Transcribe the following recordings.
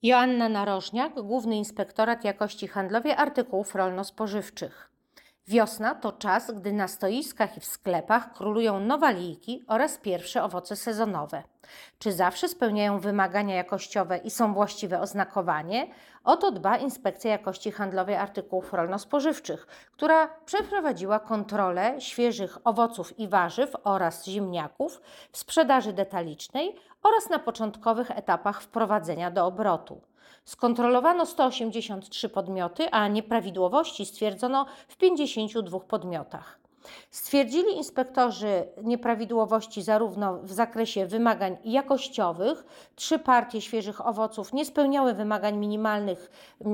Joanna Narożniak, Główny Inspektorat Jakości Handlowej Artykułów Rolno-Spożywczych. Wiosna to czas, gdy na stoiskach i w sklepach królują nowalijki oraz pierwsze owoce sezonowe. Czy zawsze spełniają wymagania jakościowe i są właściwe oznakowanie? O to dba Inspekcja Jakości Handlowej Artykułów Rolno-Spożywczych, która przeprowadziła kontrolę świeżych owoców i warzyw oraz ziemniaków w sprzedaży detalicznej oraz na początkowych etapach wprowadzenia do obrotu. Skontrolowano 183 podmioty, a nieprawidłowości stwierdzono w 52 podmiotach. Stwierdzili inspektorzy nieprawidłowości zarówno w zakresie wymagań jakościowych, 3 partie świeżych owoców nie spełniały wymagań minimalnych,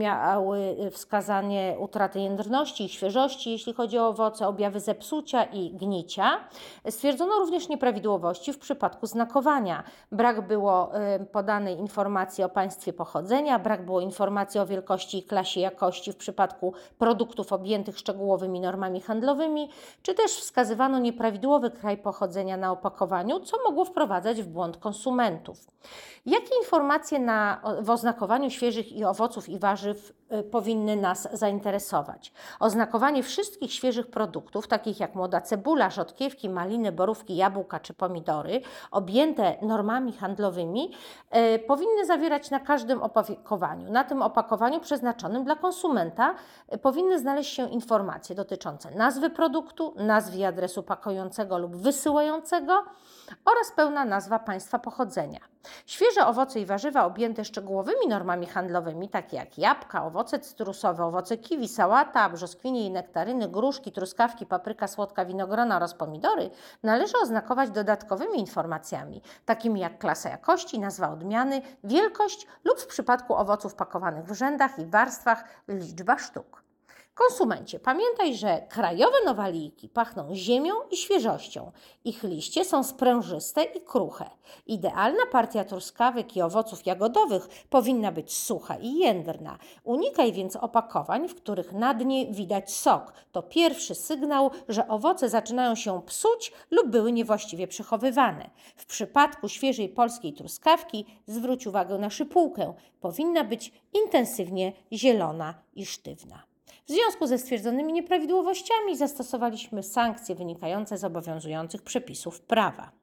miały wskazanie utraty jędrności i świeżości, jeśli chodzi o owoce, objawy zepsucia i gnicia. Stwierdzono również nieprawidłowości w przypadku znakowania. Brak było podanej informacji o państwie pochodzenia, brak było informacji o wielkości i klasie jakości w przypadku produktów objętych szczegółowymi normami handlowymi, czy też wskazywano nieprawidłowy kraj pochodzenia na opakowaniu, co mogło wprowadzać w błąd konsumentów. Jakie informacje w oznakowaniu świeżych owoców i warzyw powinny nas zainteresować? Oznakowanie wszystkich świeżych produktów, takich jak młoda cebula, rzodkiewki, maliny, borówki, jabłka czy pomidory, objęte normami handlowymi, powinny zawierać na każdym opakowaniu. Na tym opakowaniu przeznaczonym dla konsumenta powinny znaleźć się informacje dotyczące nazwy produktu, nazwy i adresu pakującego lub wysyłającego oraz pełna nazwa państwa pochodzenia. Świeże owoce i warzywa objęte szczegółowymi normami handlowymi, takie jak jabłka, owoce cytrusowe, owoce kiwi, sałata, brzoskwinie i nektaryny, gruszki, truskawki, papryka słodka, winogrona oraz pomidory, należy oznakować dodatkowymi informacjami, takimi jak klasa jakości, nazwa odmiany, wielkość lub w przypadku owoców pakowanych w rzędach i warstwach liczba sztuk. Konsumencie, pamiętaj, że krajowe nowalijki pachną ziemią i świeżością. Ich liście są sprężyste i kruche. Idealna partia truskawek i owoców jagodowych powinna być sucha i jędrna. Unikaj więc opakowań, w których na dnie widać sok. To pierwszy sygnał, że owoce zaczynają się psuć lub były niewłaściwie przechowywane. W przypadku świeżej polskiej truskawki zwróć uwagę na szypułkę. Powinna być intensywnie zielona i sztywna. W związku ze stwierdzonymi nieprawidłowościami zastosowaliśmy sankcje wynikające z obowiązujących przepisów prawa.